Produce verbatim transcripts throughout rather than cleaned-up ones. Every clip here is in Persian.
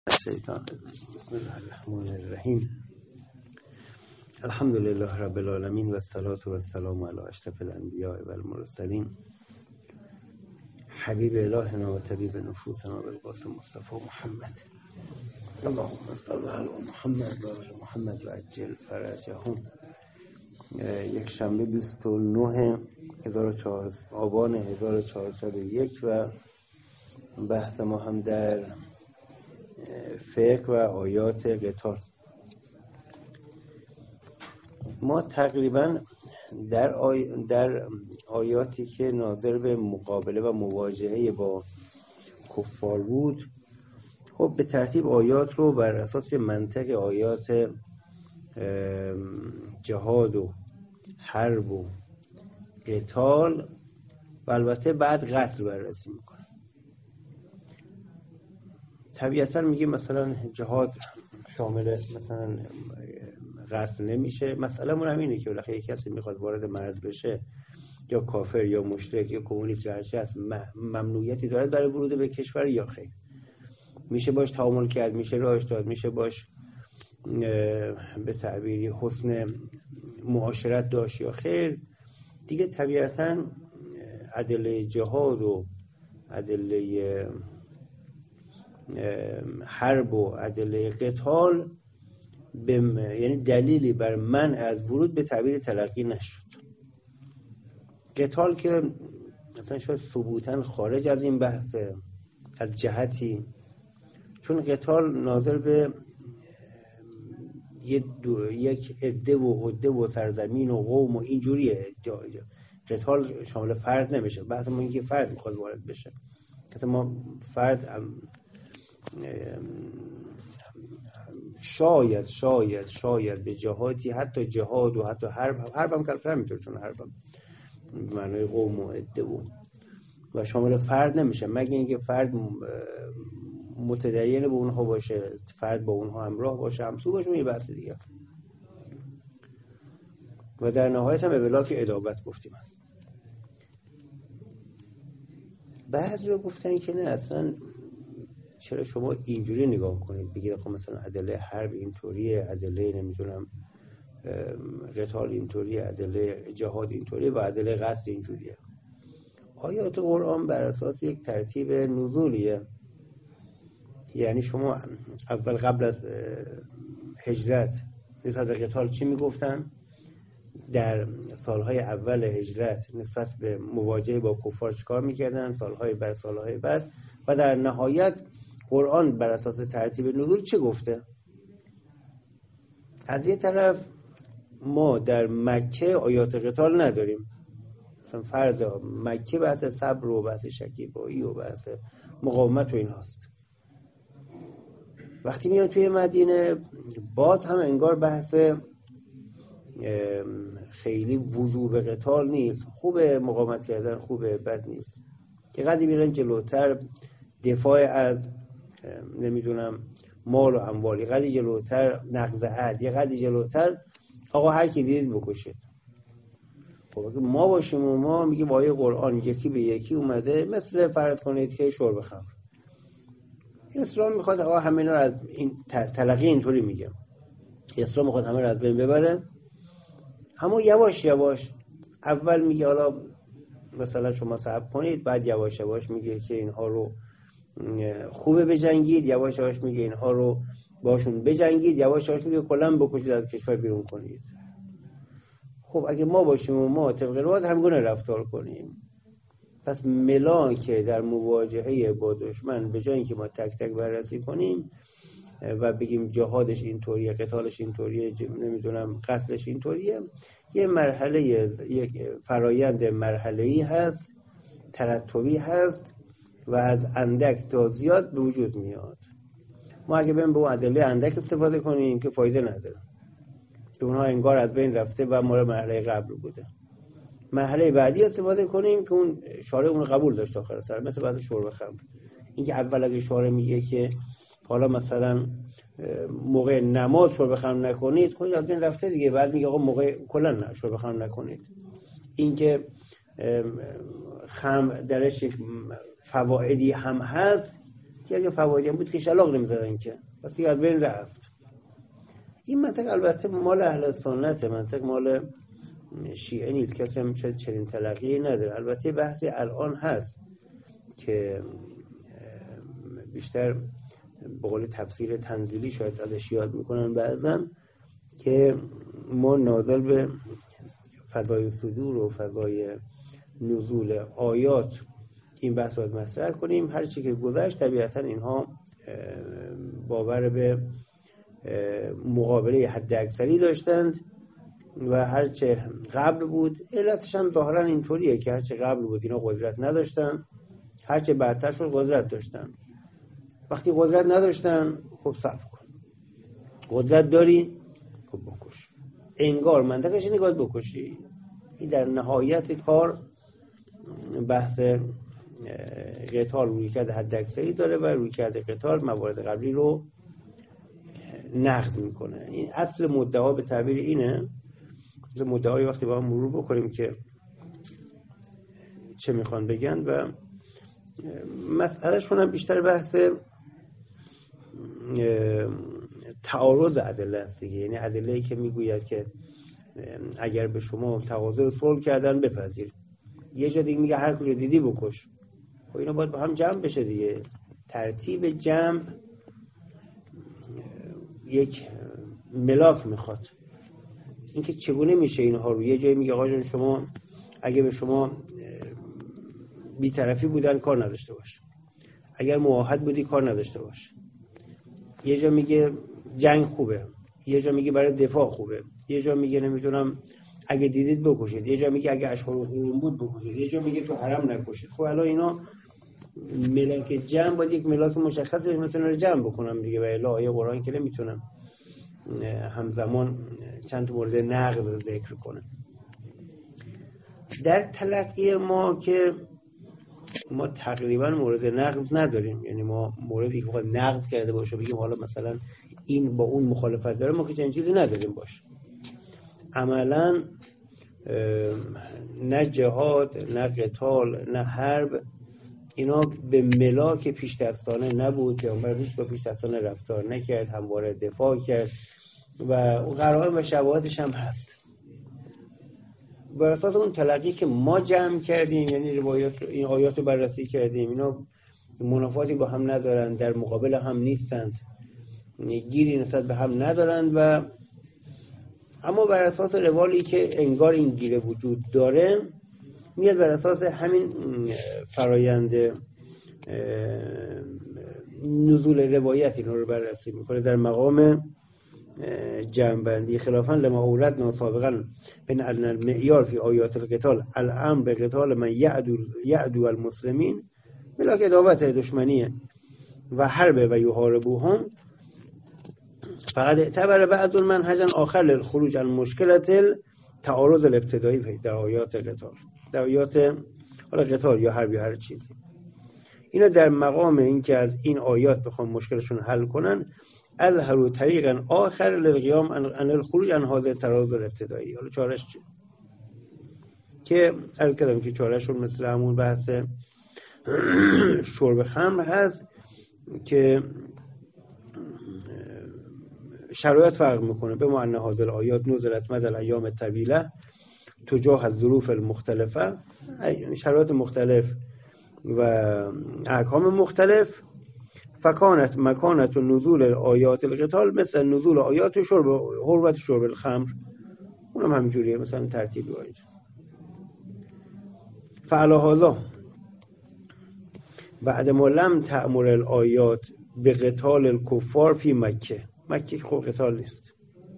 الشیطان بسم الله الرحمن الرحیم. الحمد لله رب العالمین و الصلاة و السلام علی اشرف الانبیاء و المرسلین حبیب الهنا و طبیب نفوسنا بالقاسم مصطفی محمد. اللهم صل علی محمد و آل محمد و عجل فرجهم. یک شنبه بیست و نه آبان هزار و چهارصد و یک و بحث ما هم در فقه و آیات قتال. ما تقریبا در, آی... در آیاتی که ناظر به مقابله و مواجهه با کفار بود، خب به ترتیب آیات رو بر اساس منطق آیات جهاد و حرب و قتال و البته بعد قتل بررسی میکنه. طبیعتا میگه مثلا جهاد شامل مثلا قتل نمیشه. مسئله من همینه که بالاخره یک کسی میخواد وارد مرز بشه، یا کافر یا مشرک یا کمونیست یا هرچی هست، ممنوعیتی دارد برای ورود به کشور یا خیر؟ میشه باش تعامل کرد، میشه راهش داد، میشه باش به تعبیری حسن معاشرت داشت یا خیر؟ دیگه طبیعتا ادله جهاد و ادله حرب و ادله قتال به یعنی دلیلی بر منع از ورود به تعبیر تلقی نشد. قتال که مثلا شاید ثبوتاً خارج از این بحث از جهتی، چون قتال ناظر به یک عده و عده و سرزمین و قوم و اینجوریه. قتال شامل فرد نمیشه. بحث ما اینکه فرد میخواد وارد بشه. مثلا ما فرد شاید شاید شاید به جهاتی، حتی جهاد و حتی حرب حرب هم کلفه همینطور، چون حرب هم معنای قوم و عده و و شامل فرد نمیشه، مگه اینکه فرد متدین به اونها باشه، فرد با اونها همراه باشه، همسو باشه، یه بحث دیگه است. و در نهایت هم ابلاغ ادابت گفتیم است. بعضی ها گفتن که نه، اصلا چرا شما اینجوری نگاه کنید، بگید خب مثلا ادله حرب اینطوریه، ادله نمیدونم قتال اینطوریه، ادله جهاد اینطوریه و ادله قتل اینجوریه. آیات قرآن بر اساس یک ترتیب نزولیه. یعنی شما اول قبل از هجرت نسبت به قتال چی میگفتن؟ در سالهای اول هجرت نسبت به مواجهه با کفار چیکار میکردن؟ سالهای بعد سالهای بعد و در نهایت قرآن بر اساس ترتیب نزول چه گفته؟ از یه طرف ما در مکه آیات قتال نداریم، مثلا فرض مکه بحث صبر و بحث شکیبایی و بحث مقاومت و این هاست. وقتی میان توی مدینه باز هم انگار بحث خیلی وجوب قتال نیست، خوبه مقاومت کردن، خوبه، بد نیست. که قدی میرن جلوتر دفاع از نمیدونم مال و اموال، یه قدی جلوتر نقض عهد، یه قدی جلوتر آقا هر کی دید بکشید. خب ما باشیم و ما میگیم با آیه قرآن یکی به یکی اومده، مثل فرض کنید که شرب خمر. اسلام میخواد آقا همه اینا رو از این تلقی اینطوری میگم، اسلام میخواد همه رو از بین ببره، همون یواش یواش اول میگه حالا مثلا شما صبر کنید، بعد یواش یواش میگه که اینها رو خوبه بجنگید، یواش یواش میگه اینها رو باشون بجنگید، یواش یواش میگه کلا بکشید، از کشور بیرون کنید. خب اگه ما باشیم و ما طبق روایت همگونه رفتار کنیم، پس ملا که در مواجهه با دشمن به جای اینکه ما تک تک بررسی کنیم و بگیم جهادش اینطوریه، قتالش اینطوریه، نمیدونم قتلش اینطوریه، یه مرحله، یک فرایند مرحله‌ای هست، ترتبی هست و از اندک تا زیاد به وجود میاد. ما اگه بریم به اون ادله اندک استفاده کنیم که فایده نداره، که اونها انگار از بین رفته و مال مرحله قبل بوده. مرحله بعدی استفاده کنیم که اون شارع اون قبول داشت آخر سر، مثل بعد شرب خمر. این که اول اگه شارع میگه که حالا مثلا موقع نماز شرب خمر نکنید، خود از بین رفته دیگه. بعد میگه آقا موقع کلا نه شرب خمر نکنید. این که خمر درش یک فوائدی هم هست که اگه فوایدی هم بود که شلاق نمی‌زدن که پس دیگه از بین رفت. این منطق البته مال اهل سنت، منطق مال شیعه نیست، کسی هم شاید چنین تلقی نداره. البته بحثی الان هست که بیشتر به قول تفسیر تنزیلی شاید ازش یاد میکنن بعضن، که ما نازل به فضای صدور و فضای نزول آیات این بحث رو مطرح کنیم. هر چی که گذشت طبیعتا اینها باور به مقابله حد اکثری داشتند و هر چه قبل بود، علتش هم ظاهرا اینطوریه که هر چه قبل بود اینا قدرت نداشتن، هر چه بعدتر شد قدرت داشتن. وقتی قدرت نداشتن خب صبر کن، قدرت داری خب بکش. انگار منطقش اینه که بکشی. این در نهایت کار بحث قتال رویکرد حد اکثری داره و رویکرد قتال موارد قبلی رو نقض میکنه. این اصل مدعا به تعبیر اینه. اصل مدعایی وقتی با هم مرور بکنیم که چه میخوان بگن و مسئله شون بیشتر بحث تعارض ادله است دیگه. یعنی ادله‌ای که میگوید که اگر به شما تقاضای صلح کردن بپذیر، یه جا دیگه میگه هر کجا دیدی بکش. خب اینا باید با هم جمع بشه دیگه. ترتیب جمع یک ملاک میخواد. اینکه چگونه میشه اینها رو، یه جایی میگه آقا جان شما اگه به شما بی‌طرفی بودن کار نداشته باش، اگر موحد بودی کار نداشته باش. یه جا میگه جنگ خوبه، یه جا میگه برای دفاع خوبه، یه جا میگه نمیدونم اگه دیدید بکشید، یه جا میگه اگه اشهر الحرم بود بکشید، یه جا میگه تو حرم نکشید. خب الان اینا ملاک جمع باید یک ملاک مشخصی میتونه رو جمع بکنم دیگه، و الا آیه قرآن که نمیتونم همزمان چند مورد نقض ذکر کنه. در تلقی ما که ما تقریبا مورد نقض نداریم، یعنی ما موردی که بخواد نقض کرده باشه بگیم حالا مثلا این با اون مخالفت داره، ما که چنین چیزی نداریم باشه. عملا نه جهاد نه قتال نه حرب اینا به ملاک پیش دستانه نبود. پیامبر هیچ با پیش دستانه رفتار نکرد، همواره دفاع کرد و اون قرائن و شواهدش هم هست. بر اساس اون تلقی که ما جمع کردیم، یعنی روایات این آیات رو بررسی کردیم، اینا منافاتی با هم ندارند، در مقابل هم نیستند، گیری نسبت به هم ندارند و اما بر اساس روالی که انگار این گیره وجود داره میاد بر اساس همین فرایند نزول روایت اینا رو بررسی میکنه در مقام جمع‌بندی. خلافاً لما اوردنا سابقاً بین المعیار فی آیات القتال الامر به قتال من یعدو یعدو المسلمین ملاک اداوت دشمنیه و حرب و یحاربوهم، فقط اعتبر بعض المنهج آخر للخروج عن مشکلات تعارض الابتدایی در آیات قتال، در آیات حالا قتال یا حرب یا هر چیزی. اینا در مقام این که از این آیات بخوام مشکلشون حل کنن، اظهروا طریقا آخر للقیام عن الخروج عن هذا التعارض الابتدایی. حالا چارش چی؟ که عرض کردم که چارشون مثل همون بحث شرب خمر هست که شرایط فرق میکنه. به معنی هذا الآیات نزلت مدى الایام الطویله تجاه الظروف المختلفه، یعنی شرایط مختلف و احکام مختلف. فکانت مکانت نزول آیات القتال مثل نزول آیات شرب حرمت شرب الخمر، اونم همینجوریه مثلا ترتیبی باید. فعلا هذا بعد ما لم تأمر الآیات به قتال الکفار فی مکه، مکه خب قتال نیست،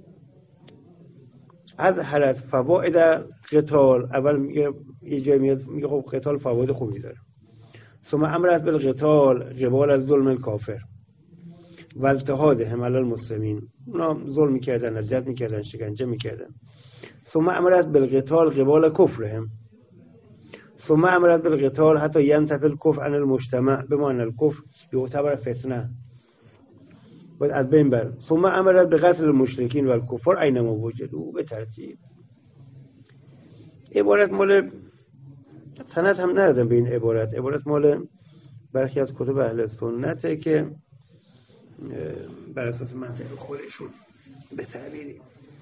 از حالت فواید قتال. اول میگه یه جای میاد میگه خب قتال فواید خوبی داره. ثم امرت بالقتال قبال از ظلم الکافر و اضطهادهم علی المسلمین، اونا ظلم میکردن، اذیت میکردن، شکنجه میکردن. ثم امرت بالقتال قبال کفرهم، ثم امرت بالقتال حتی ینتفی الکفر عن المجتمع، بمعنی الکفر یعتبر فتنه باید از بین بر. ثم امرت بقتل المشرکین و الکفار اینما وجدوا، به ترتیب. عبارت مال سند هم ندادم به این عبارت، عبارت مال برخی از کتب اهل سنته که بر اساس منطق خودشون به تعبیری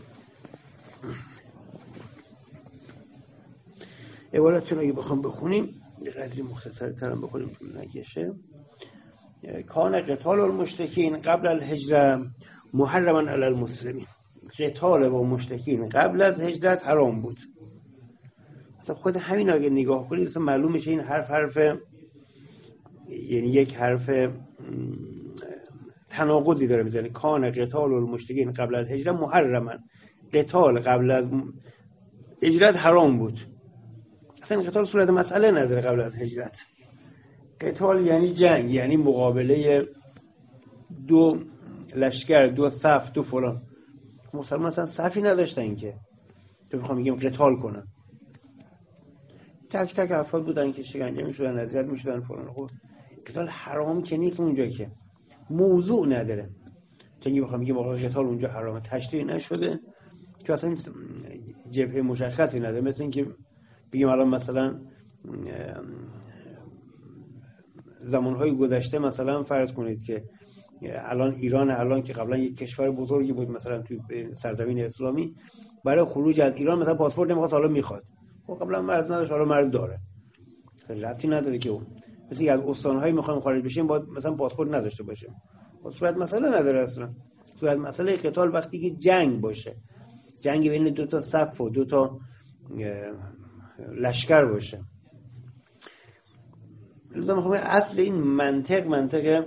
عبارتشون اگه بخوام بخونیم یه قدری مختصرتر هم بخونیم طول نکشه. کان قتال المشرکین قبل الهجره محرما علی المسلمین. قتال با مشرکین قبل از هجرت حرام بود. مثلا خود همین اگه نگاه کنید مثلا معلوم میشه این حرف حرف یعنی یک حرف تناقضی داره میزنه. کان قتال المشرکین قبل الهجره محرما. قتال قبل از هجرت حرام بود. اصلا قتال صورت مسئله نداره قبل از هجرت. قتال یعنی جنگ، یعنی مقابله دو لشکر، دو صف، دو فلان. مسلمان اصلا صفی نداشتن که تو بخوام بگیم قتال کنن. تک تک افراد بودن که شکنجه میشدن، اذیت میشدن فلان. خب قتال حرام که نیست اونجا، که موضوع نداره. چون بخوام بگیم واقعا قتال اونجا حرامه، تشریع نشده که اصلا جبهه مشخصی نداره. مثل اینکه بگیم الان مثلا زمانهای گذشته مثلا فرض کنید که الان ایران الان که قبلا یک کشور بزرگی بود مثلا توی سرزمین اسلامی، برای خروج از ایران مثلا پاسپورت نمیخواد، حالا میخواد. خب قبلا مرز نداشت، حالا مرز داره. ربطی نداره که اون مثلا که از استان‌های میخوایم خارج بشیم باید مثلا پاسپورت نداشته باشیم. صورت مسئله نداره اصلا. صورت مسئله قتال وقتی که جنگ باشه، جنگ بین دو تا صف و دو تا لشکر باشه. لذا میخوام اصل این منطق منطق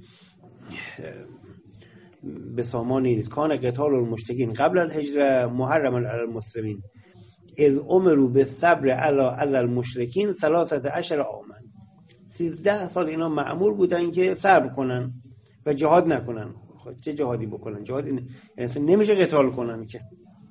به سامانی نیست. کان قتال المشرکین قبل الهجره محرما علی المسلمین اذ امروا بالصبر علی المشرکین ثلاثه عشر عاما. سیزده سال اینا مأمور بودن که صبر کنن و جهاد نکنن. خب چه جهادی بکنن؟ جهاد این یعنی نمیشه قتال کنن که.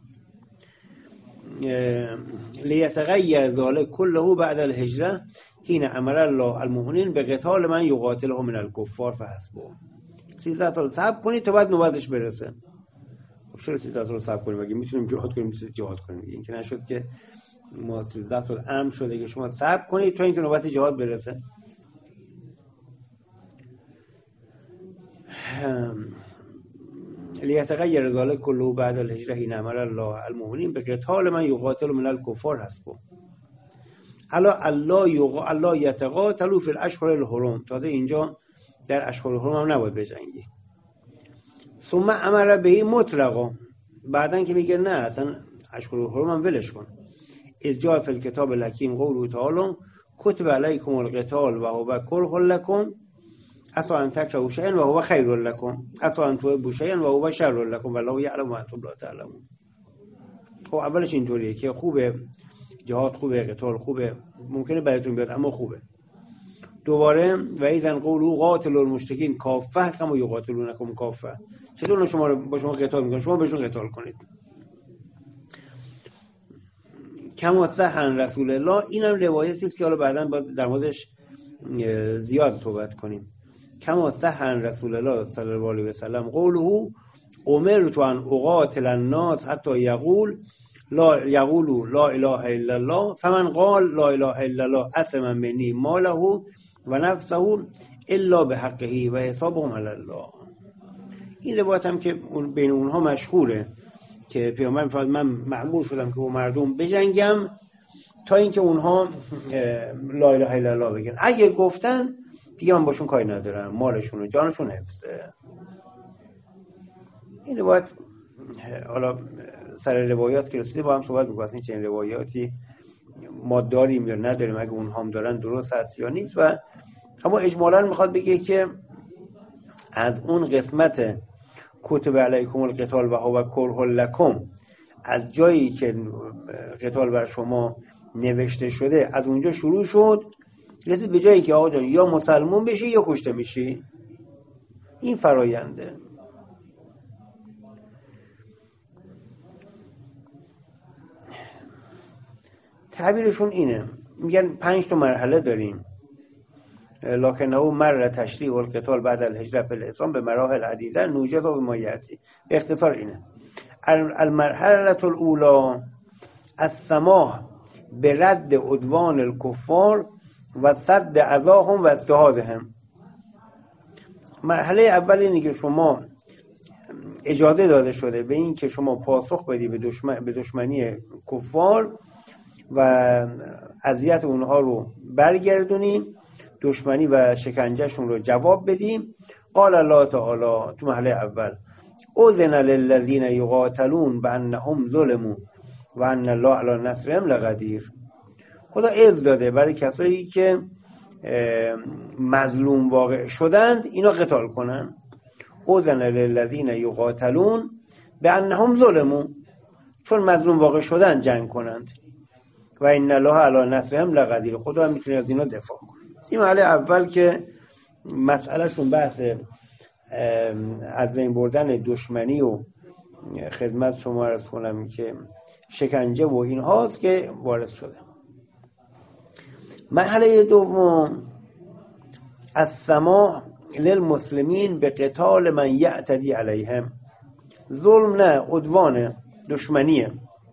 لیتغیر ذلک كله بعد الهجره حين امر الله المؤمنین به قتال من یقاتلهم من الکفار فحسبه. سیزده سال صبر کنید تا بعد نوبتش برسه. خب چرا سیزده سال صبر کنیم؟ اگه میتونیم جهاد کنیم میتونیم جهاد کنیم. این که نشد که ما سیزده سال امر شده که شما صبر کنید تا اینکه نوبت جهاد برسه. لیتغیر ذلک كله بعد الهجره حين امر الله المؤمنین به قتال من یقاتلهم من الکفار حسبه. الا الله یق الله یتقاتلوا فی الاشهر الحرم. تازه اینجا در اشهر الحرم هم نباید بجنگی. ثم امر به مطلقا. بعدن که میگه نه اصلا اشهر الحرم هم ولش کن. اذ جاء فی الکتاب الحکیم قوله تعالی کتب علیکم القتال و هو کره لکم عسى ان تکرهوا شیئا و هو خیر لکم عسى ان تحبوا شیئا و هو شر لکم والله یعلم و انتم لا تعلمون. خب اولش اینطوریه که خوبه جهاد، خوبه قتال، خوبه، ممکنه براتون بیاد اما خوبه. دوباره و ایذن قولوا قاتلوا المشرکین کافه کما یقاتلونکم کافه. چطور شما رو با شما قتال میکنن؟ شما بهشون قتال کنید. کما صح عن رسول الله. اینم روایتی است که حالا بعداً باید در موردش زیاد صحبت کنیم. کما صح عن رسول الله صلی الله علیه و سلم قوله امرت ان اقاتل الناس حتی یقول لا یقولوا لا اله الا الله فمن قال لا اله الا الله عصم منی ماله و نفسه الا بحقه و حسابهم علی الله. این روایت هم که بین اونها مشهوره که پیامبر می‌فرماید من مأمور شدم که با مردم بجنگم تا اینکه اونها لا اله الا الله بگن. اگه گفتن دیگه من باشون کاری ندارم، مالشون و جانشون حفظه. این روایت حالا سر روایات که رسیده با هم صحبت می‌کنیم این چنین روایاتی ما داریم یا نداریم، اگه اونها هم دارن درست هست یا نیست. و اما اجمالاً میخواد بگه که از اون قسمت کتب علیکم القتال و هو کره لکم، از جایی که قتال بر شما نوشته شده از اونجا شروع شد رسید به جایی که آقا جان یا مسلمان بشی یا کشته میشی. این فراینده. تعبیرشون اینه، میگن پنج تا مرحله داریم. لکنه مر تشریع القتال بعد الهجره فی الاسلام به مراحل عدیده نوجد و ما یاتی. به اختصار اینه المرحله الاولى السماح به رد عدوان الکفار و صد اذاهم و استهادهم. مرحله اول اینه که شما اجازه داده شده به این که شما پاسخ بدی به دشمن به دشمنی کفار و اذیت اونها رو برگردونیم، دشمنی و شکنجهشون رو جواب بدیم. قال الله تعالی تو مرحله اول اذن للذین یقاتلون بانهم ظلموا و ان الله علی نصرهم لقدیر. خدا اذن داده برای کسایی که مظلوم واقع شدند اینا قتال کنن. اذن للذین یقاتلون بانهم ظلموا، چون مظلوم واقع شدن جنگ کنند. و ان الله علی نصرهم لقدیر، خدا هم میتونه از اینا دفاع کنه. این مرحله اول که مسئله شون بحث از بین بردن دشمنی و خدمت شما عرض کنم که شکنجه و این هاست که وارد شده. مرحله دوم السماح للمسلمین به قتال من یعتدی علیهم. ظلم نه، عدوانه، دشمنیه.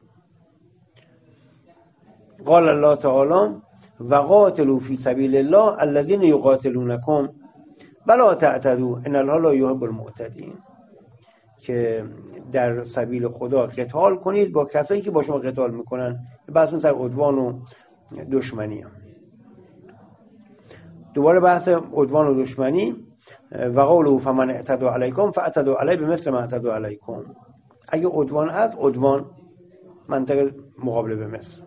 قال الله تعالی و قاتلوا فی سبیل الله الذین یقاتلونکم ولا تعتدوا ان الله لا یحب المعتدین. که در سبیل خدا قتال کنید با کسایی که با شما قتال میکنن. بحث سر عدوان و دشمنی. دوباره بحث عدوان و دشمنی. و قوله فمن اعتدى علیکم فاعتدوا علیه بمثل ما اعتدوا علیکم. اگه عدوان هست، عدوان منطقه مقابله به مثل.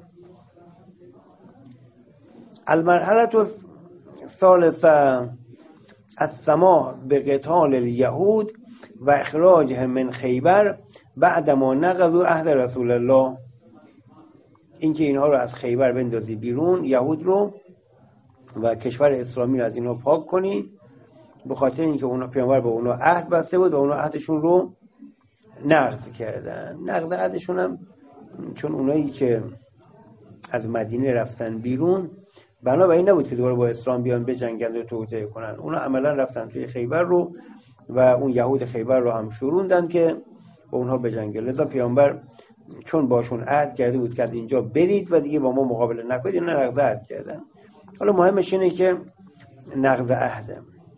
المرحله الثالثه السماح بقتال اليهود و اخراجهم من خیبر بعدما نقضوا عهد رسول الله. اینکه اینها رو از خیبر بندازی بیرون، یهود رو، و کشور اسلامی رو از اینها پاک کنی، به خاطر اینکه اونا پیامبر به اونا عهد بسته بود و اونا عهدشون رو نقض کردن. نقض عهدشون هم چون اونایی که از مدینه رفتن بیرون بنابراین نبود که دوباره با اسلام بیان بجنگند و توطئه کنن. اونا عملا رفتن توی خیبر رو و اون یهود خیبر رو هم شوروندن که با اونها بجنگن. لذا پیامبر چون باشون عهد کرده بود که از اینجا برید و دیگه با ما مقابله نکنید، اینا نقض عهد کردن. حالا مهمش اینه که نقض عهده.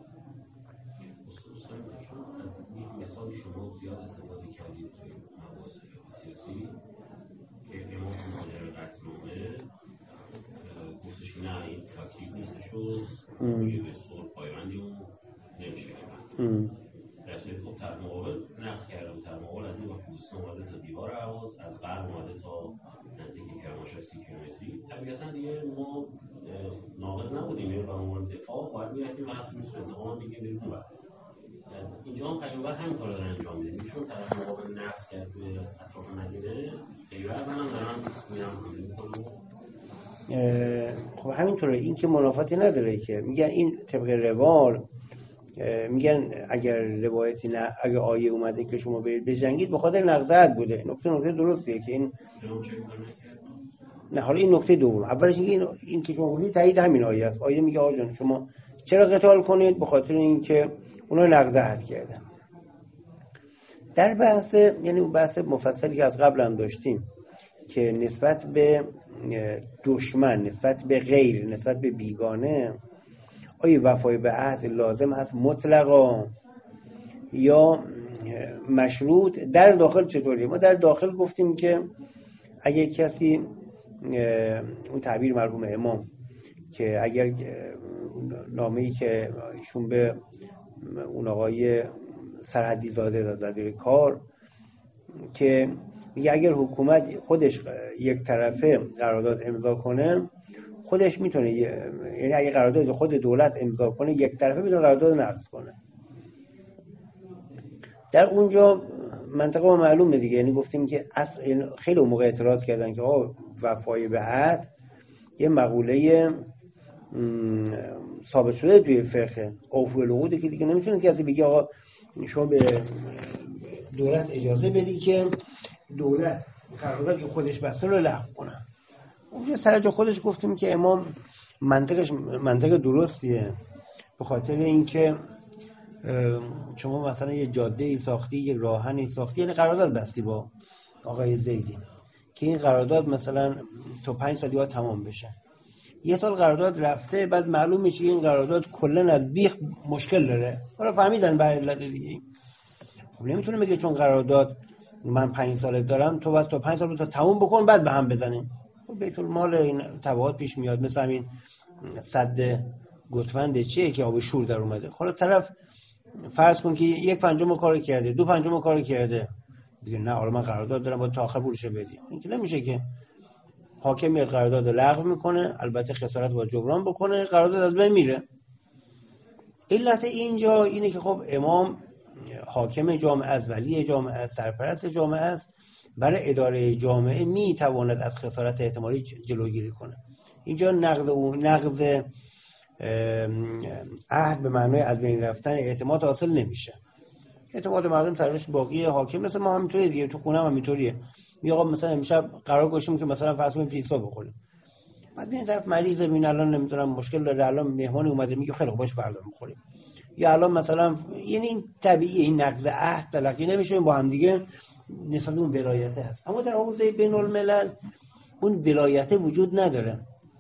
روی به صور پایبندی اون نمیشه کنند. در صورتی خب طرف مقابل نقض کرده و طرف مقابل از این با کوهستان اومده تا دیوار حواز، از غرب اومده تا نزدیک کرمانشاه سی کیلومتری. طبیعتا دیگه ما ناقض نبودیم، یعنی به عنوان دفاع باید میرفتیم و حتی میتونیم انتقام بگیریم بریم اون بر. اینجا هم پیامبر همین کار دارن انجام میدن. چون طرف مقابل نقض کرد توی اطراف مدینه، خیبر منم دارن میرم خب همینطوره. این که منافاتی نداره که میگن این طبق روال، میگن اگر روایتی نه، اگر آیه اومده که شما برید بجنگید به خاطر نقض عهد بوده. نکته نکته درستیه که این نه. حالا این نکته دوم. اولش این این که شما گفتید تایید همین آیه است. آیه میگه آقا جان شما چرا قتال کنید؟ به خاطر اینکه اونا نقض عهد کردن. در بحث، یعنی بحث مفصلی که از قبل هم داشتیم که نسبت به دشمن، نسبت به غیر، نسبت به بیگانه، آیا وفای به عهد لازم هست مطلقا یا مشروط؟ در داخل چطوریه؟ ما در داخل گفتیم که اگه کسی، اون تعبیر مرحوم امام که اگر نامه‌ای که ایشون به اون آقای سرحدی زاده داد وزیر کار که میگه اگر حکومت خودش یک طرفه قرارداد امضا کنه، خودش میتونه، یعنی اگه قرارداد خود دولت امضا کنه یک طرفه میتونه قرارداد نقض کنه. در اونجا منطقه ما معلومه دیگه. یعنی گفتیم که اصل خیلی موقع اعتراض کردن که آقا وفای به عهد یه مقوله ثابت شده توی فقه، اوفوا العقود، که دیگه نمیتونه کسی بگه آقا شما به دولت اجازه بدی که دولت قراردادی که خودش بسته رو لغو کنه. اونجا سر جا خودش گفتیم که امام منطقش منطق درستیه، به خاطر اینکه شما مثلا یه جاده‌ای ساختی، یه راهنی ساختی، یعنی قرارداد بستی با آقای زیدی که این قرارداد مثلا تا پنج سال دیگه تمام بشه یه سال قرارداد رفته، بعد معلوم میشه این قرارداد کلا از بیخ مشکل داره، حالا فهمیدن به علت دیگه. خب نمیتونه بگه چون قرارداد من پنج ساله دارم تو بس تا پنج سال تا تموم بکن بعد به هم بزنیم. خب بیت المال این تبعات پیش میاد، مثل همین سد گوتفند چیه که آب شور در اومده. حالا طرف فرض کن که یک پنجم کارو کرده، دو پنجم کارو کرده، میگه نه حالا من قرارداد دارم باید تا آخر پولشو بدی. این که نمیشه که. حاکم میاد قرارداد لغو میکنه، البته خسارت با جبران بکنه، قرارداد از بین میره. علت اینجا اینه که خب امام حاکم جامعه است، ولی جامعه است، سرپرست جامعه است، برای اداره جامعه میتواند از خسارت احتمالی جلوگیری کنه. اینجا نقض اون نقض عهد به معنای از بین رفتن اعتماد حاصل نمیشه. اعتماد مردم سرش باقیه. حاکم مثل ما همینطوریه دیگه، تو خونه هم همینطوریه. می آقا مثلا امشب قرار گذاشتیم که مثلا فرض کنیم پیتزا بخوریم، بعد ببین طرف مریضه، ببین الان نمیدونم مشکل داره، الان مهمانی اومده، میگه خیلی خوب باش فردا میخوریم. یا الان مثلا یعنی این طبیعیه، این نقض عهد تلقی نمیشه، با هم دیگه نسبت اون ولایت هست. اما در حوزه بین الملل اون ولایت وجود نداره.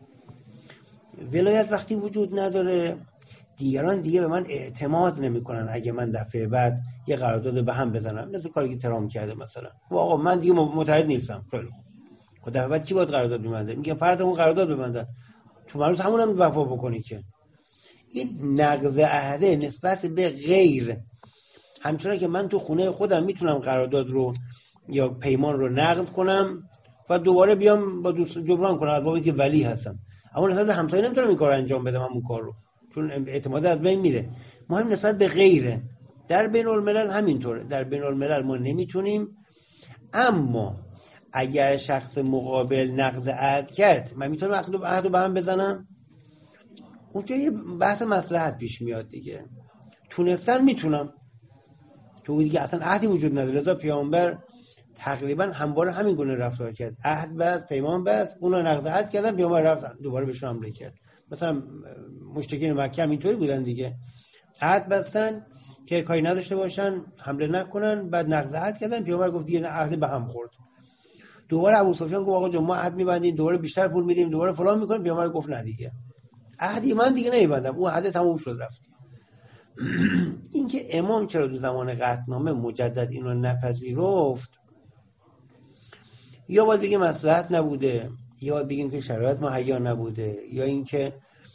ولایت وقتی وجود نداره دیگران دیگه به من اعتماد نمیکنن اگه من دفعه بعد یه قرارداد به هم بزنم، مثل کاری که ترامپ کرده مثلا. آقا من دیگه متحد نیستم، خیلی خب دفعه بعد کی باید قرارداد ببنده؟ میگه فرد اون قرارداد ببنده، تو معلومه همون هم وفا بکنی. که این نقض عهده نسبت به غیر، همچنان که من تو خونه خودم میتونم قرارداد رو یا پیمان رو نقض کنم و دوباره بیام با دوست جبران کنم از بابی که ولی هستم، اما نسبت به همسایه نمیتونم این کار انجام بدم همون کار رو، چون اعتماد از بین میره. مهم نسبت به غیره. در بین الملل همینطوره. در بین الملل ما نمیتونیم، اما اگر شخص مقابل نقض عهد کرد من میتونم عقد و عهد رو به هم بزنم. اونجا یه بحث مصلحت پیش میاد دیگه. تونستن میتونم، تو دیگه اصلا عهدی وجود نداره. لذا پیامبر تقریبا همواره همین گونه رفتار کرد. عهد بست، پیمان بست، اونا نقض عهد کردن، پیامبر رفتن دوباره بهشون حمله کرد. مثلا مشرکین مکه هم اینطوری بودن دیگه، عهد بستن که کاری نداشته باشن، حمله نکنن، بعد نقض عهد کردن، پیامبر گفت دیگه عهد به هم خورد. دوباره ابو سفیان گفت آقا جون ما عهد می‌بندیم، دوباره بیشتر پول میدیم، دوباره فلان می‌کنیم، پیامبر گفت نه دیگه عهدی من دیگه نمی‌بندم، اون عهد تموم شد رفت. این که امام چرا تو زمان قطعنامه مجدد اینو نپذیرفت، یا باید بگیم مصلحت نبوده، یا باید بگیم که شرایط مهیا نبوده، یا اینکه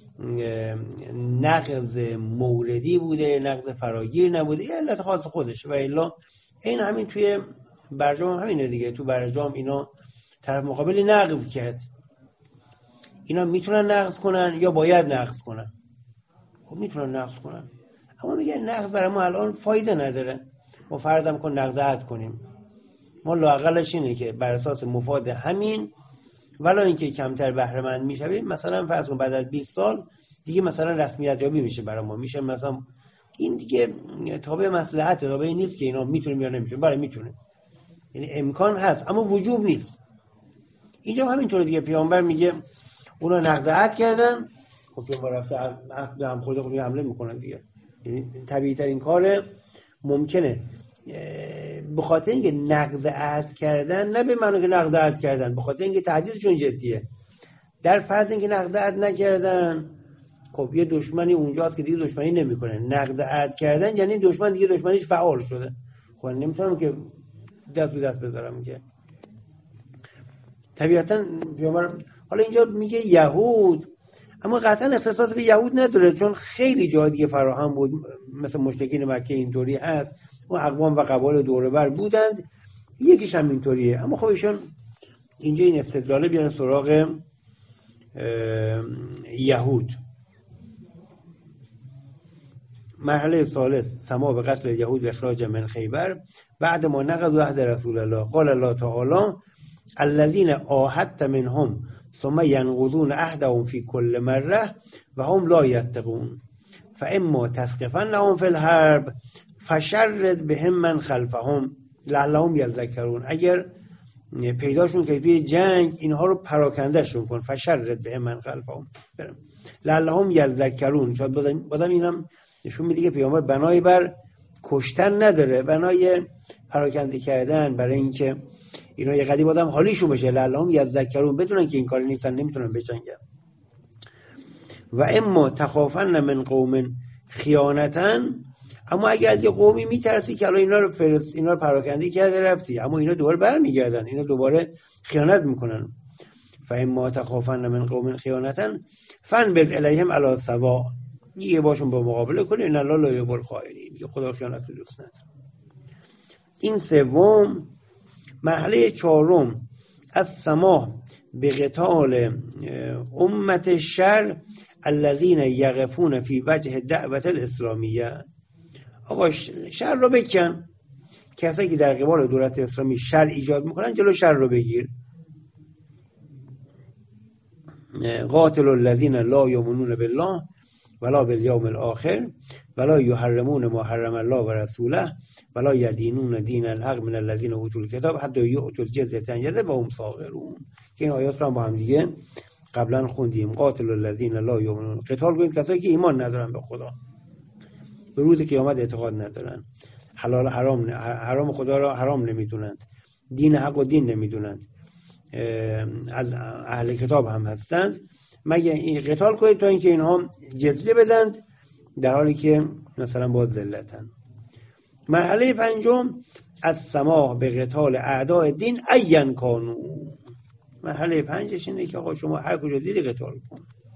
نقض موردی بوده، نقض فراگیر نبوده، یه علت خاص خودشه. و الا این همین توی برجام همینه دیگه. تو برجام اینا طرف مقابلی نقض کرد، اینا میتونن نقض کنن یا باید نقض کنن. خب میتونن نقض کنن، اما میگن نقض برای ما الان فایده نداره، ما فرضم کن نقض عهد کنیم، ما لااقلش اینه که بر اساس مفاد همین ولی اینکه کمتر بهره مند میشویم، مثلا فرض کن بعد از بیست سال دیگه مثلا رسمیت یابی میشه برای ما، میشه مثلا این دیگه تابع مصلحت، تابع نیست که اینا میتونیم یا نمیتونیم. برای میتونیم، یعنی امکان هست اما وجوب نیست. اینجا همینطوره دیگه. پیامبر میگه اونا نقض عهد کردن، خب پیامبر رفته عهد به هم خود خود حمله میکنن دیگه. یعنی طبیعی ترین کار ممکنه. به خاطر اینکه نقض عهد کردن، نه به معنی که نقض عهد کردن، به خاطر اینکه تهدیدشون جدیه. در فرض اینکه نقض عهد نکردن، خب یه دشمنی اونجاست که دیگه دشمنی نمیکنه. نقض عهد کردن یعنی دشمن دیگه دشمنیش فعال شده. خب نمیتونم که دست به دست بذارم که طبیعتا پیامبر. حالا اینجا میگه یهود، اما قطعا اختصاص به یهود نداره، چون خیلی جای دیگه فراهم بود، مثل مشرکین مکه اینطوری هست، و اقوام و قبایل دور بر بودند، یکیش هم اینطوریه. اما خب ایشون اینجا این استدلاله بیان سراغ یهود. مرحله ثالث سما به قتل یهود و اخراج من خیبر بعد ما نقضوا عهد رسول الله. قال الله تعالی الذين عاهدت منهم ثم ينقضون عهدهم في كل مره و هم لا يتقون فاما تثقفنهم في الحرب فشرد بهم من خلفهم لعلهم يذكرون. اگر پیداشون که توی جنگ اینها رو پراکندهشون کن، فشرد بهم من خلفهم لعلهم يذكرون. شاید بادم اینم نشون میده که پیامبر بنای بر کشتن نداره، بنای پراکنده کردن، برای اینکه اینا یه قدیم آدم حالیشون بشه، لعلهم یذکرون، بدونن که این کاری نیستن، نمیتونن بجنگن. و اما تخافن من قوم خیانتا، اما اگر از یه قومی میترسی که الان اینا رو فرست اینا رو پراکنده کرده رفتی، اما اینا دوباره برمیگردن، اینا دوباره خیانت میکنن. فاما تخافن من قوم خیانتا فانبذ الیهم علی سواء، یه باشون با مقابله کنه، ان الله لا یحب الخائنین، که خدا خیانت رو دوست نداره. این سوم. مرحله چهارم از سماح به قتال امت الشر الذين یقفون فی وجه دعوت الاسلامیه. آقا شر رو بکن، کسایی که در قبال دولت اسلامی شر ایجاد میکنن جلو شر رو بگیر. قاتل الذين لا یؤمنون بالله ولا بالیوم الاخر ولا یحرمون ما حرم الله و رسوله ولا یدینون دین الحق من الذين اوتوا الكتاب حتی یؤتوا الجزیة عن ید وهم صاغرون، که این آیات رو هم با هم دیگه قبلا خوندیم. قاتل الذين لا یؤمنون، قتال کنید کسایی که ایمان ندارن به خدا، به روز قیامت اعتقاد ندارن، حلال حرام حرام خدا را حرام نمیدونند، دین حق و دین نمیدونند، از اهل کتاب هم هستند، مگه این قتال کنید تا اینکه اینها جزیه بدند در حالی که مثلا با ذلتن. مرحله پنجم از سماح به قتال اعداء دین این کانو. مرحله پنجش اینه که آقا شما هر کجا دیدی قتال کن.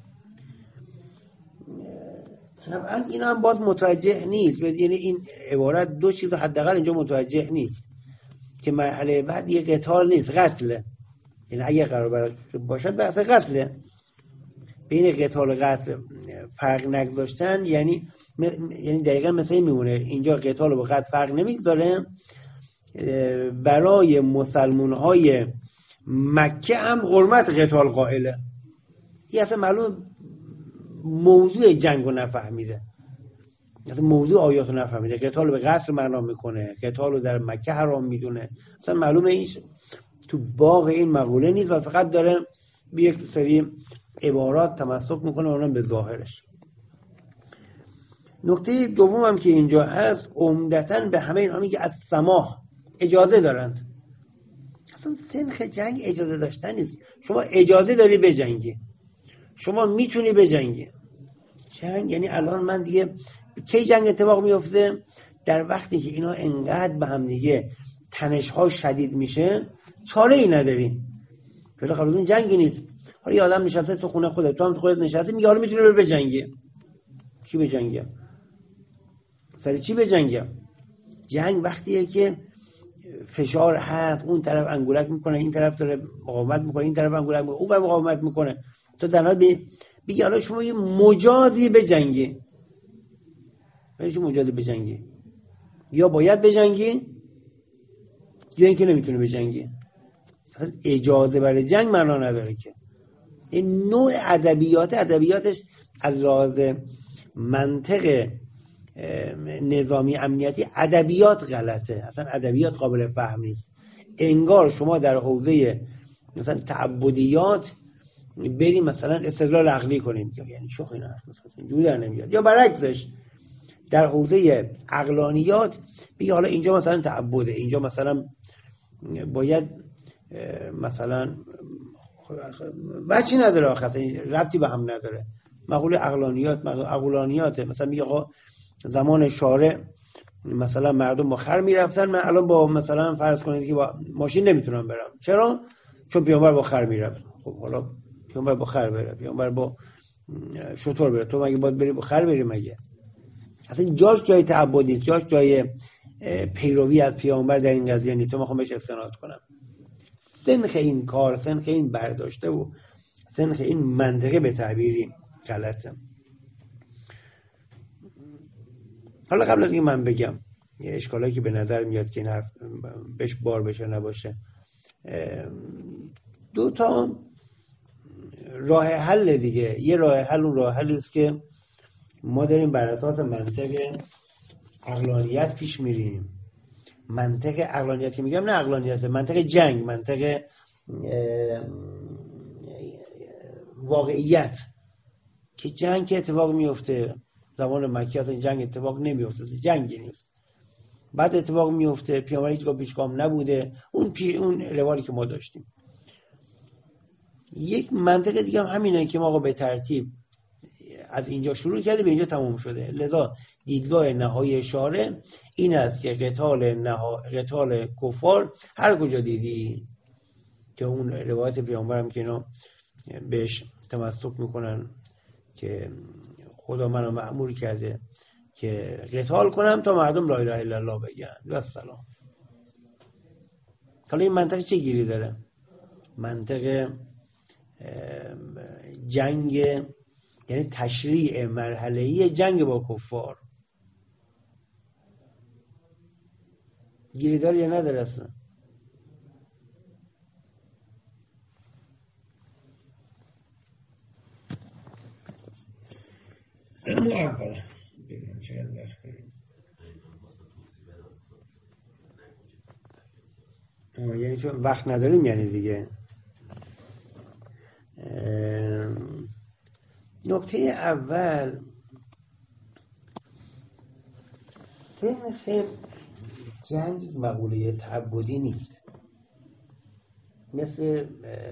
طبعا این هم باز متوجه نیست، یعنی این عبارت دو چیز حداقل اینجا متوجه نیست، که مرحله بعد یه قتال نیست، قتله. یعنی اگه قرار باشد بحث قتله، بین قتال و قتل فرق نگذاشتن، یعنی یعنی دقیقا مثل این میمونه اینجا قتال و قتل فرق نمیگذاره. برای مسلمان های مکه هم حرمت قتال قائله. این اصلا معلوم موضوع جنگ رو نفهمیده، اصلا موضوع آیات رو نفهمیده، قتال به قتل معنا میکنه، قتال رو در مکه حرام میدونه، اصلا معلومه اینش تو باغ این مقوله نیست و فقط داره به یک سری عبارات تمسک میکنه اونم به ظاهرش. نکته دوم هم که اینجا هست، عمدتاً به همه اینها میگه از سماح، اجازه دارند. اصلا سنخ جنگ اجازه داشتن نیست، شما اجازه داری بجنگی، شما میتونی بجنگی. جنگ یعنی الان من دیگه کی جنگ اتفاق میفته؟ در وقتی که اینا انقدر به هم دیگه تنش‌ها شدید میشه، چاره ای نداری. ولی قبل اون جنگی نیست. حالا یه آدم نشسته تو خونه خودت، تو هم تو خودت نشستی، میگه حالا میتونی بری بجنگی. چی بجنگی؟ سر چی بجنگی؟ جنگ وقتیه که فشار هست، اون طرف انگولک میکنه، این طرف داره مقاومت میکنه، این طرف انگولک میکنه، اون طرف مقاومت میکنه، تو در حال بگی حالا شما یه مجازی بجنگی. ولی چه مجازی بجنگی؟ یا باید بجنگی یا اینکه نمیتونه بجنگی. اجازه برای جنگ معنا نداره که. این نوع ادبیات ادبیاتش از لحاظ منطق نظامی امنیتی ادبیات غلطه، اصلا ادبیات قابل فهم نیست. انگار شما در حوزه مثلا تعبدیات بری مثلا استدلال عقلی کنیم، یعنی چه خیلی حرف مثلا اینجوری در نمیاد، یا برعکسش در حوزه عقلانیات بگی حالا اینجا مثلا تعبده، اینجا مثلا باید مثلا بچی نداره، آخه ربطی به هم نداره. مقوله عقلانیات عقلانیات مثلا میگه آقا زمان شارع مثلا مردم با خر میرفتن، من الان با مثلا فرض کنید که با ماشین نمیتونم برم. چرا؟ چون پیامبر با خر میرفت. خب حالا پیامبر با خر بره، پیامبر با شتر بره، تو مگه باید بری با خر بری؟ مگه اصلا جاش جای تعبد نیست، جاش جای پیروی از پیامبر در این قضیه نیست. تو میخوام بهش استناد کنم. سنخ این کار، سنخ این برداشته و سنخ این منطقه به تعبیری غلطه. حالا قبل از اینکه من بگم یه اشکالایی که به نظر میاد که این حرف بهش بار بشه نباشه، دو تا راه حل دیگه. یه راه حل اون راه حلی است که ما داریم بر اساس منطق عقلانیت پیش میریم. منطق عقلانیت که میگم نه عقلانیت، منطق جنگ، منطق واقعیت، که جنگ که اتفاق میفته زمان مکه اصلا جنگ اتفاق نمیفته، جنگی نیست. بعد اتفاق میفته، پیامبر هیچگاه پیشگام نبوده، اون پی... اون روالی که ما داشتیم. یک منطق دیگه هم همینه که ما آقا به ترتیب از اینجا شروع کرده به اینجا تمام شده. لذا دیدگاه نهایی شارع این است که قتال نها... قتال کفار هر کجا دیدی، که اون روایت پیامبرم که اینا بهش تمسک میکنن که خدا منو مأمور کرده که قتال کنم تا مردم لا اله الا الله بگن و السلام. حالا این منطق چه گیری داره؟ منطق جنگ، یعنی تشریع مرحله‌ای جنگ با کفار، گیری داره یا نداره اصلا؟ اما اولا ببینم چقدر وقت داریم. یعنی چون وقت نداریم یعنی دیگه. نکته اول، سنخ جنگ مقوله تعبدی نیست، مثل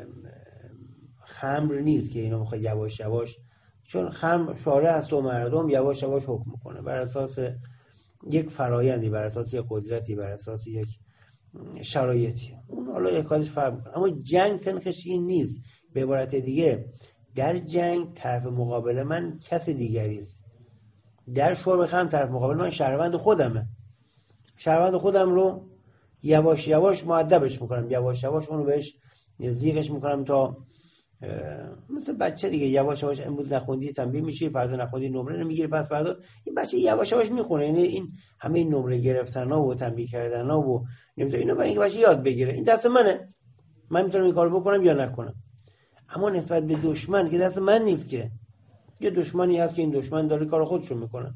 خمر نیست که اینا میخواد یواش یواش، چون خمر شارع است و مردم یواش یواش حکم میکنه بر اساس یک فرایندی، بر اساس یک قدرتی، بر اساس یک شرایطی، اون حالا یک کارش فرق میکنه. اما جنگ سنخش این نیست. به عبارت دیگه در جنگ طرف مقابل من کس دیگری است. در شرب خمر طرف مقابل من شهروند خودمه. شهروند خودم رو یواش یواش مؤدبش میکنم، یواش یواش اونو بهش زیغش میکنم تا مثل بچه دیگه یواش یواش امروز نخوندی تنبیه میشی، فردا نخوندی نمره نمیگیری، پس فردا این بچه یواش یواش میخونه. یعنی این همه این نمره گرفتنا و تنبیه کردنا و نمیدونم اینو برای اینکه بچه یاد بگیره، این دست منه، من میتونم این کارو بکنم یا نکنم. اما نسبت به دشمن که دست من نیست، که یه دشمنی هست که این دشمن داره کار خودشو میکنه.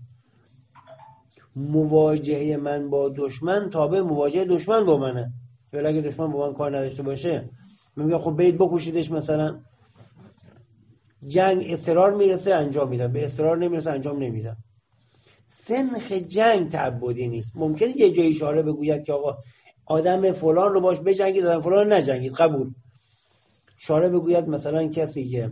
مواجهه من با دشمن تابع مواجهه دشمن با منه. ولی اگه دشمن با من کار نداشته باشه میگم خب برید بکشیدش، مثلا جنگ اضطرار میرسه انجام میدم، به اضطرار نمیرسه انجام نمیدم. سنخ جنگ تعبدی نیست. ممکنه یه جای اشاره بگوید که آقا آدم فلان رو باش بجنگید، آدم فلان رو نجنگید، قبول. شارع بگوید مثلا کسی که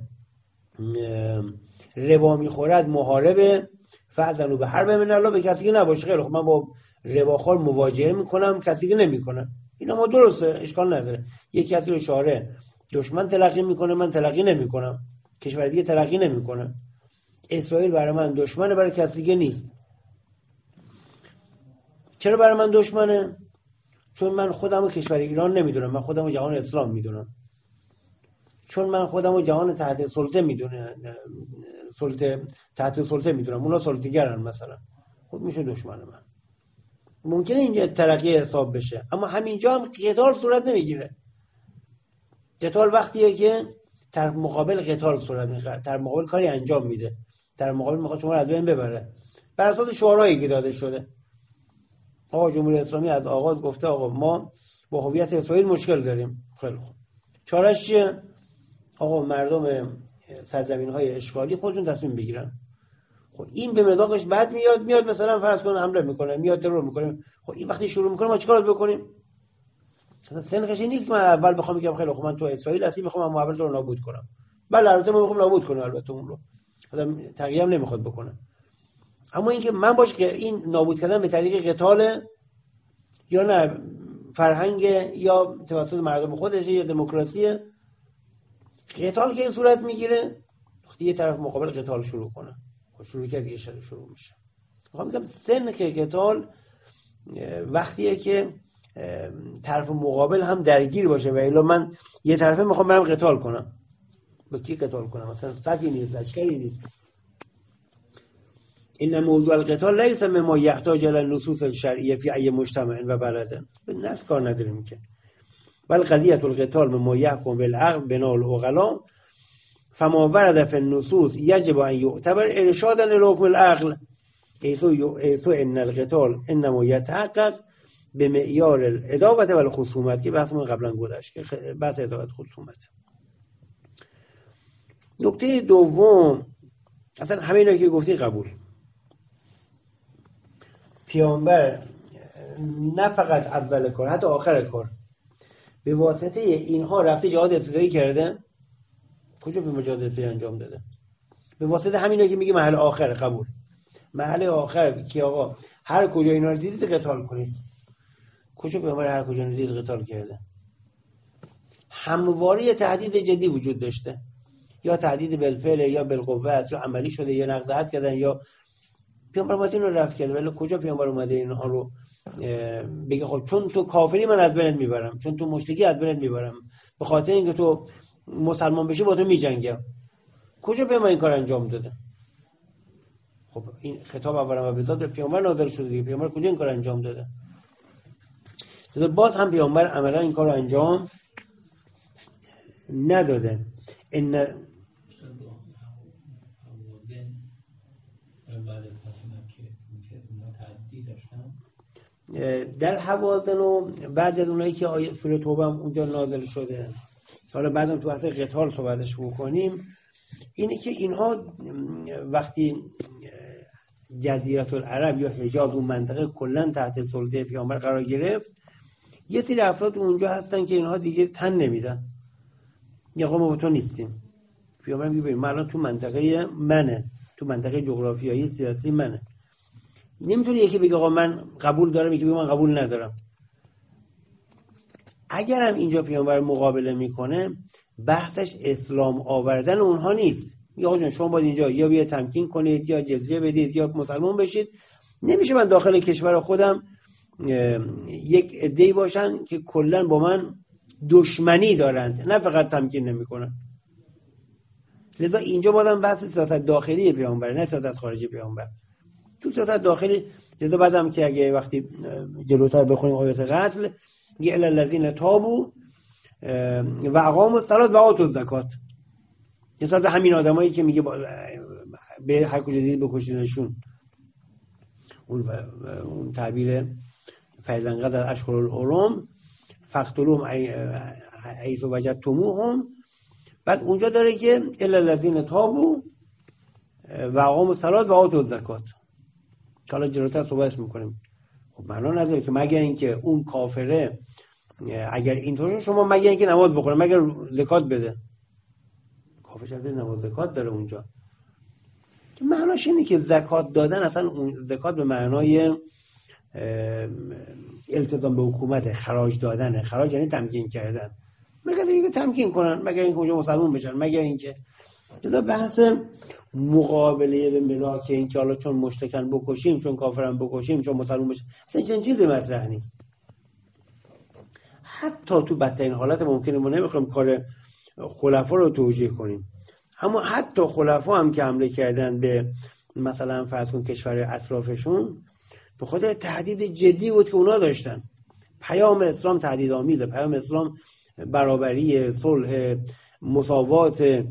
ربا میخورد محاربه، فعدنو به حرب من الله، به کسی که نباشه خیلی خب من با رباخور مواجهه میکنم، کسی که نمیکنه. اینا ما درسته، اشکال نداره. یک کسی رو شارع دشمن تلقی میکنه، من تلقی نمیکنم، کشور دیگه تلقی نمیکنه. اسرائیل برای من دشمنه، برای کسی دیگه نیست. چرا برای من دشمنه؟ چون من خودمو کشور ایران نمیدونم، من خودمو جهان اسلام میدونم. چون من خودمو جهان تحت سلطه میدونم، سلطه تحت سلطه میدونم، اونا سلطه‌گرن مثلا، خود میشه دشمن من. ممکنه اینجا ترقی حساب بشه، اما همینجا هم قتال صورت نمیگیره. قتال وقتیه که طرف مقابل قتال صورت میگیره، طرف مقابل کاری انجام میده، طرف مقابل میخواد شما رو از بین ببره بر اساس شورایی که داده شده. آقا جمهوری اسلامی از آغاز گفته آقا ما با هویت اسرائیل مشکل داریم. خیلی خوب، چاره‌اش چیه؟ آقا مردم سرزمین‌های اشغالی خودشون تصمیم بگیرن. خب این به مذاقش بد میاد، میاد مثلا فرض کن حمله میکنه، میاد ترور میکنه. خب این وقتی شروع میکنه ما چیکار بکنیم؟ مثلا سنخش نیست من اول بخوام بگم خیلی خوب من تو اسرائیل هستی، میخوام من اول تو رو نابود کنم. بله البته ما میخوام نابود کنیم، البته اون رو آدم تغییر هم نمیخواد بکنه. اما اینکه من باش که این نابود کردن به طریق قتال یا نه فرهنگ یا توسط مردم خودشه یا دموکراسی، قتال که صورت میگیره وقتی یه طرف مقابل قتال شروع کنه، شروع کرد دیگه شروع میشه. میخوام بگم سنخ قتال وقتیه که طرف مقابل هم درگیر باشه و الا من یه طرفه میخوام برم قتال کنم. با کی قتال کنم؟ مثلا صفی نیست، لشکری نیست. این موضوع القتال لیس مما یحتاج الى النصوص الشرعیه فی ای مجتمع و بلد. به نص کار نداریم که. بل قضیه القتال مما یحکم بالعقل بنا العقلاء فما ورد فی النصوص یجب ان یعتبر ارشادا الى حکم العقل ایسو ان القتال انما یتحقق به معیار العداوت و الخصومت که بحثمون قبلا گذشت که بحث عداوت خصومت. نکته دوم، اصلا همه اینا که گفتی قبول. پیامبر نه فقط اول کار، حتی آخر کار به واسطه اینها رفته جهاد ابتدایی کرده. کجا به جهاد ابتدایی انجام داده؟ به واسطه همینا که میگه محل آخر قبول. محل آخر که آقا هر کجا اینا رو دیدید قتال کنید. کجا پیامبر هر کجا رو دید قتال کرده؟ همواره تهدید جدی وجود داشته، یا تهدید بالفعل یا بالقوه است، یا عملی شده، یا نقض عهد کردن، یا پیامبر اومده اینو رفع کرده. ولی کجا پیامبر اومده اینها رو بگه خب چون تو کافری من از بینت میبرم، چون تو مشرکی از بینت میبرم، به خاطر اینکه تو مسلمان بشی با تو میجنگم. کجا پیامبر این کار انجام داده؟ خب این خطاب اولا و بذات به پیامبر نازل شده دیگه. پیامبر کجا این کار انجام داده؟ باز هم پیامبر عملا این کار رو انجام نداده. این در حوازن و بعد از اونایی که آیه سوره توبه هم اونجا نازل شده، حالا بعدم تو بحث قتال صحبتش بکنیم، اینه که اینها وقتی جزیره العرب یا حجاز اون منطقه کلا تحت سلطه پیامبر قرار گرفت، یه سری افراد اونجا هستن که اینها دیگه تن نمیدن، یا ما با تو نیستیم. پیامبر میگه ببین من الان تو منطقه منه، تو منطقه جغرافیایی سیاسی منه. نمیتونه یکی بگه آقا من قبول دارم، یکی بگه من قبول ندارم. اگرم اینجا پیامبر مقابله میکنه، بحثش اسلام آوردن اونها نیست. یا آقا جان شما باید اینجا یا بیا تمکین کنید، یا جزیه بدید، یا مسلمان بشید. نمیشه من داخل کشور خودم یک عده‌ای باشن که کلا با من دشمنی دارند، نه فقط تمکین نمیکنن. لذا اینجا بازم بحث سیاست داخلی پیامبر، نه سیاست خارجی پیامبر. تو سیاست داخلی لذا بعدم که اگه وقتی جلوتر بخونیم آیات قتل، میگه الا الذین تابوا و اقاموا الصلاة و آتوا الزکات. مثلا همین آدمایی که میگه به هر کجا دیدید بکشیدشون. اون اون تعبیر فیضن قدر اشهر الحرم فقتلوهم حیث وجدتموهم. بعد اونجا داره که الا الذین تابوا و اقاموا الصلاة و آتوا الزکات. حالا جلوتر صحبتش میکنیم. خب معنا نداره که مگر اینکه اون کافره اگر اینطور شما مگر اینکه نماز بخوره، مگر زکات بده. کافر شده نماز زکات داره اونجا. معناش اینه که زکات دادن اصلا اون زکات به معنای التزام به حکومت، خراج دادن. خراج یعنی تمکین کردن. مگر اینکه تمکین کنن، مگر اینکه اونجا مسلمان بشن، مگر اینکه لذا بحث مقابله به ملاک اینکه حالا چون مشتکن بکشیم، چون کافرن بکشیم، چون مسلمان بشن، اصلا چنین چیزی مطرح نیست. حتی تو بدترین حالت ممکنه ما نمیخوایم کار خلفا رو توجیه کنیم، اما حتی خلفا هم که حمله کردن به مثلا فرض کن کشور اطرافشون، به خاطر تهدید جدی بود که اونا داشتن. پیام اسلام تهدیدآمیزه، پیام اسلام برابری، صلح، مساوات.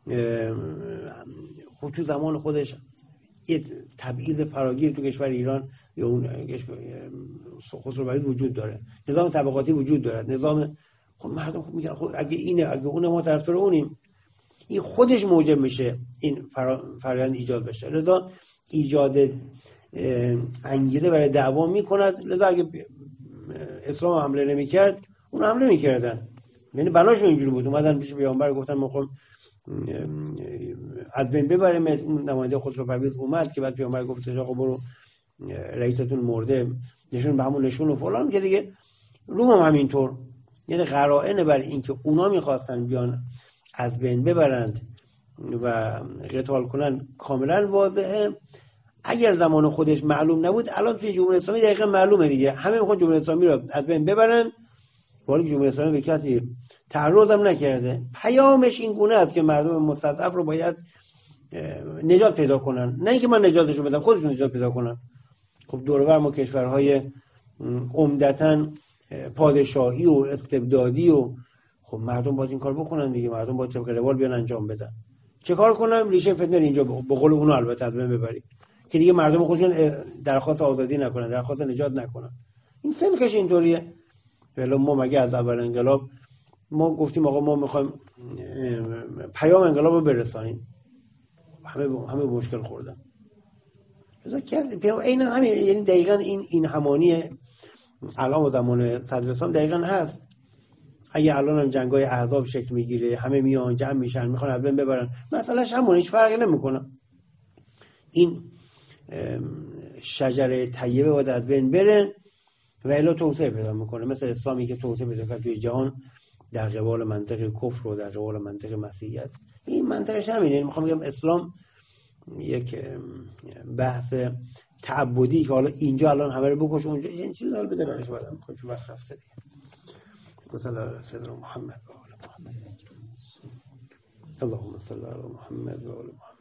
خب تو زمان خودش یه تبعیض فراگیر تو کشور ایران یا اون خسروبری وجود داره، نظام طبقاتی وجود داره، نظام. خب مردم خب میگن خب اگه اینه اگه اونه ما طرفدار اونیم، این خودش موجب میشه این فرآیند ایجاد بشه. لذا ایجاد انگیزه برای دعوا میکند. لذا اگه اسلام حمله نمیکرد اون حمله میکردن، یعنی بناشون اینجوری بود. اومدن پیش پیامبر گفتن ما خب از بین ببریم. نماینده خسروپرویز اومد که بعد پیامبر گفت آقا برو رئیستون مرده، نشون به همون نشون و فلان، که دیگه روم هم همینطور. یعنی قرائن برای اینکه اونا میخواستن بیان از بین ببرند و قتال کنن کاملا واضحه. اگر زمان خودش معلوم نبود، الان توی جمهوری اسلامی دقیقاً معلومه دیگه. همه میخوان جمهوری اسلامی رو از بین ببرن، ولی جمهوری اسلامی به کسی تعرض هم نکرده. پیامش این گونه است که مردم مستضعف رو باید نجات پیدا کنن، نه اینکه من نجاتشون بدم، خودشون نجات پیدا کنن. خب دور و بر ما کشورهای عمدتاً پادشاهی و استبدادی و خب مردم باید این کار بکنن دیگه. مردم باید طبق روال بیان انجام بدن. چه کار کنم؟ ریشه فتنه اینجا به قول اونو البته از بین ببرید که دیگه مردم خودشون درخواست آزادی نکنن، درخواست نجات نکنن. این سلکش اینطوریه. ولی ما مگه از اول انقلاب ما گفتیم آقا ما میخوایم پیام انقلاب رو برسانیم، همه همه مشکل خوردن. پیام این همین، یعنی دقیقاً این این همانی الان و زمان صدر اسلام دقیقاً هست. اگه الان هم جنگای احزاب شکل میگیره، همه میان جمع میشن میخوان از بین ببرن، مسئلهش همون، هیچ فرقی نمیکنه. این شجره طیبه باید از بین بره و الا توسعه پیدا میکنه، مثل اسلامی که توسعه پیدا کرد توی جهان در قبال منطقه کفر و در قبال منطقه مسیحیت. این منطقش همینه. میخوام بگم اسلام یک بحث تعبدی که حالا اینجا الان همه رو بکش، اونجا این چیز حال بده برش بعدم میخوام چون وقت رفته دیگه. صلی الله علی سیدنا محمد و آل محمد. اللهم صل علی محمد و آل محمد.